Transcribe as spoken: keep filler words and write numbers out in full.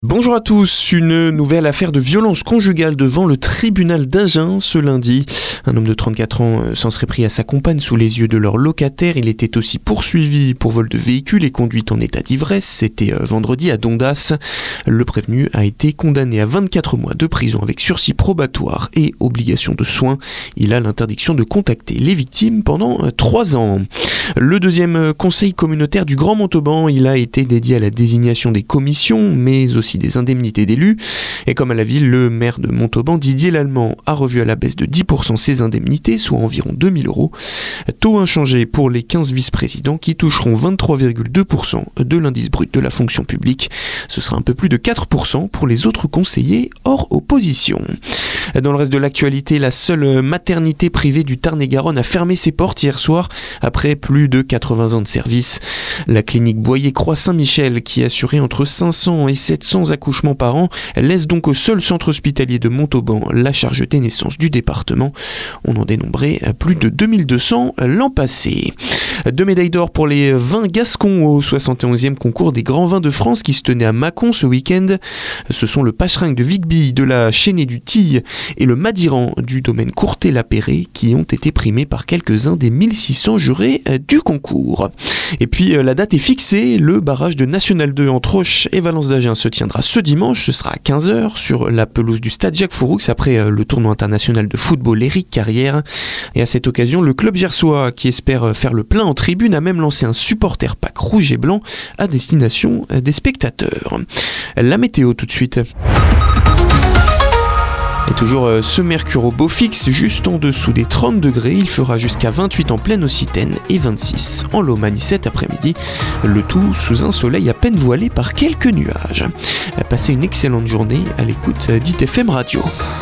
Bonjour à tous, une nouvelle affaire de violence conjugale devant le tribunal d'Agen ce lundi. Un homme de trente-quatre ans s'en serait pris à sa compagne sous les yeux de leur locataire. Il était aussi poursuivi pour vol de véhicule et conduite en état d'ivresse. C'était vendredi à Dondas. Le prévenu a été condamné à vingt-quatre mois de prison avec sursis probatoire et obligation de soins. Il a l'interdiction de contacter les victimes pendant trois ans. Le deuxième conseil communautaire du Grand Montauban, il a été dédié à la désignation des commissions, mais aussi des indemnités d'élus. Et comme à la ville, le maire de Montauban, Didier Lallemand, a revu à la baisse de dix pour cent ses indemnités, soit environ deux mille euros. Taux inchangé pour les quinze vice-présidents qui toucheront vingt-trois virgule deux pour cent de l'indice brut de la fonction publique. Ce sera un peu plus de quatre pour cent pour les autres conseillers hors opposition. Dans le reste de l'actualité, la seule maternité privée du Tarn-et-Garonne a fermé ses portes hier soir après plus de quatre-vingts ans de service. La clinique Boyer-Croix-Saint-Michel, qui assurait entre cinq cents et sept cents accouchements par an, laisse donc au seul centre hospitalier de Montauban la charge des naissances du département. On en dénombrait plus de deux mille deux cents l'an passé. Deux médailles d'or pour les vins gascons au soixante et onzième concours des grands vins de France qui se tenait à Mâcon ce week-end. Ce sont le Pacherinck de Vigby, de la Chênée du Tille et le Madiran du domaine Courtet-Lapéré qui ont été primés par quelques-uns des mille six cents jurés du concours. Et puis la date est fixée, le barrage de National deux entre Auch et Valence d'Agen se tiendra ce dimanche, ce sera à quinze heures sur la pelouse du stade Jacques Fouroux après le tournoi international de football Éric Carrière. Et à cette occasion, le club gersois qui espère faire le plein en tribune a même lancé un supporter pack rouge et blanc à destination des spectateurs. La météo tout de suite. Et toujours ce mercure au beau fixe, juste en dessous des trente degrés, il fera jusqu'à vingt-huit en pleine Occitane et vingt-six en Lomagne cet après-midi. Le tout sous un soleil à peine voilé par quelques nuages. Passez une excellente journée à l'écoute d'I T F M Radio.